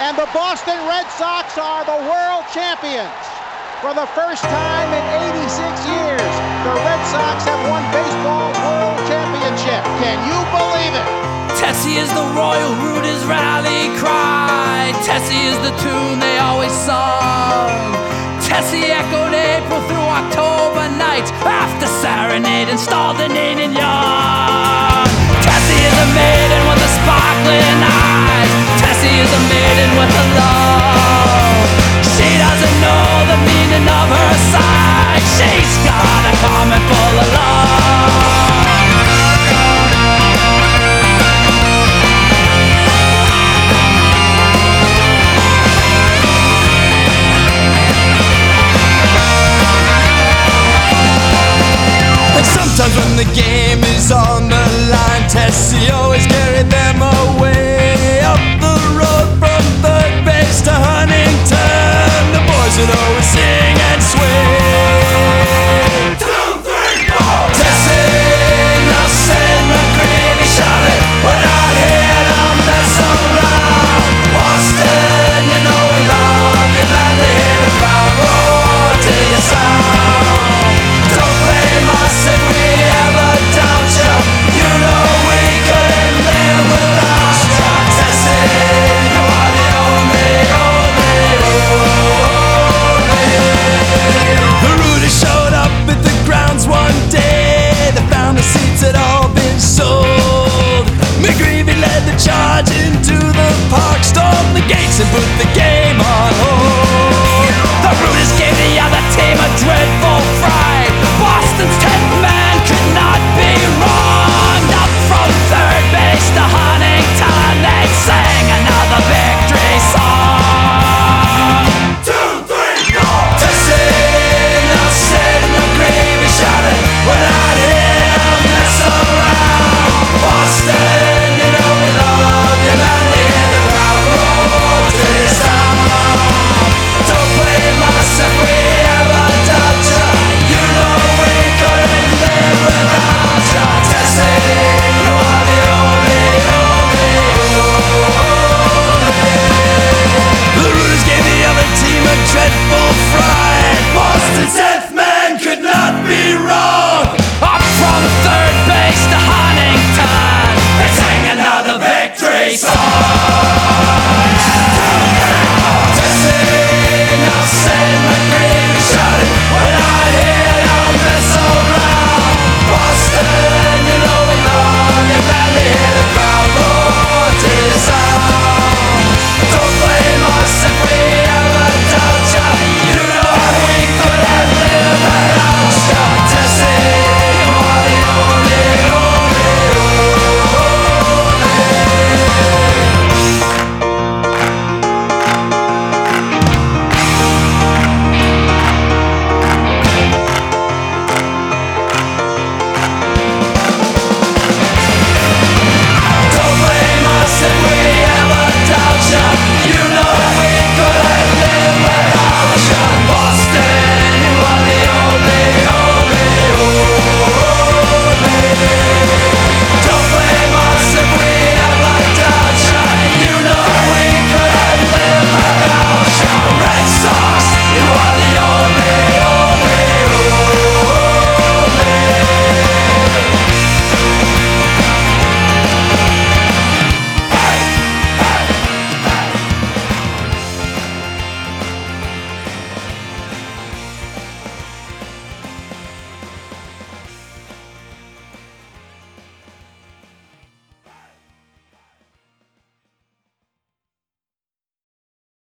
And the Boston Red Sox are the world champions. For the first time in 86 years, the Red Sox have won baseball world championship. Can you believe it? Tessie is the Royal Rooters rally cry. Tessie is the tune they always sung. Tessie echoed April through October nights after serenade installed in Neil Young. Tessie is a maiden with a sparkling eyes. Tessie is a maiden with a love. She doesn't know the meaning of her side. She's got a comment full of love. And sometimes when the game is on the line, Tessie always carried them away. Up the road from third base to Huntington, the boys would always sing and sway. 2, 3, 4. Tessie, Nelson, McGreevy, Charlotte, we're not here to mess around. Boston, you know we love you, glad to hear the crowd roar to your sound. Don't blame us if we ever doubt you. You know we couldn't live without you. Tessie, you are the only. The Rooters showed up at the grounds one day. They found the seats had all been sold. McGreevy led the charge into the park, stormed the gates and put the game